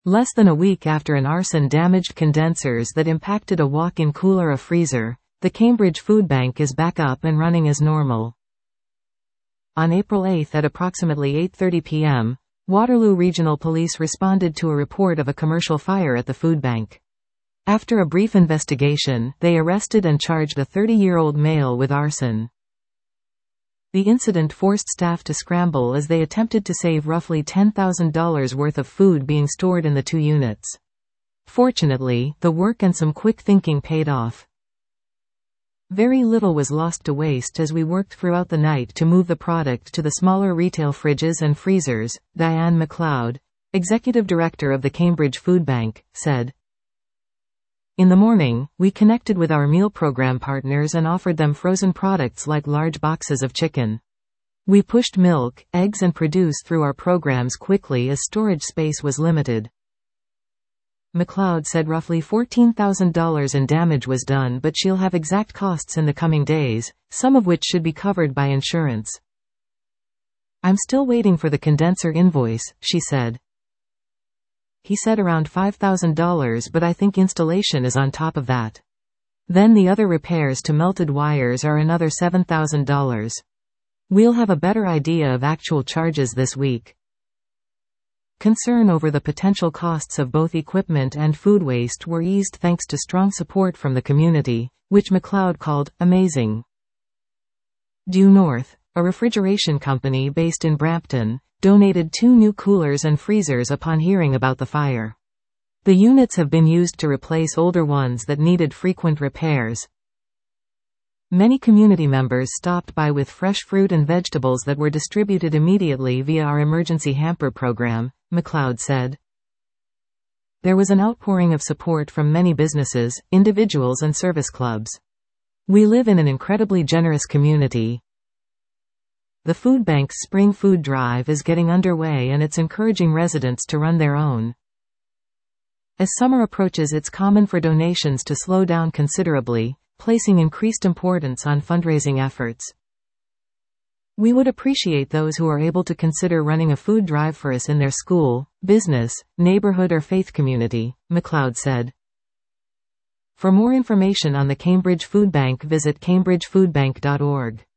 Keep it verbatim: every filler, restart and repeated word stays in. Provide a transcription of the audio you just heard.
Less than a week after an arson damaged condensers that impacted a walk-in cooler or freezer, the Cambridge Food Bank is back up and running as normal. On April eighth at approximately eight thirty p m, Waterloo Regional Police responded to a report of a commercial fire at the food bank. After a brief investigation, they arrested and charged a thirty-year-old male with arson. The incident forced staff to scramble as they attempted to save roughly ten thousand dollars worth of food being stored in the two units. Fortunately, the work and some quick thinking paid off. Very little was lost to waste as we worked throughout the night to move the product to the smaller retail fridges and freezers, Diane McLeod, executive director of the Cambridge Food Bank, said. In the morning, we connected with our meal program partners and offered them frozen products like large boxes of chicken. We pushed milk, eggs and produce through our programs quickly as storage space was limited. McLeod said roughly fourteen thousand dollars in damage was done, but she'll have exact costs in the coming days, some of which should be covered by insurance. I'm still waiting for the condenser invoice, she said. He said around five thousand dollars, but I think installation is on top of that. Then the other repairs to melted wires are another seven thousand dollars. We'll have a better idea of actual charges this week. Concern over the potential costs of both equipment and food waste were eased thanks to strong support from the community, which McLeod called amazing. Due North, a refrigeration company based in Brampton, donated two new coolers and freezers upon hearing about the fire. The units have been used to replace older ones that needed frequent repairs. Many community members stopped by with fresh fruit and vegetables that were distributed immediately via our emergency hamper program, McLeod said. There was an outpouring of support from many businesses, individuals and service clubs. We live in an incredibly generous community. The food bank's spring food drive is getting underway and it's encouraging residents to run their own. As summer approaches, it's common for donations to slow down considerably, placing increased importance on fundraising efforts. We would appreciate those who are able to consider running a food drive for us in their school, business, neighborhood or faith community, McLeod said. For more information on the Cambridge Food Bank, visit cambridge food bank dot org.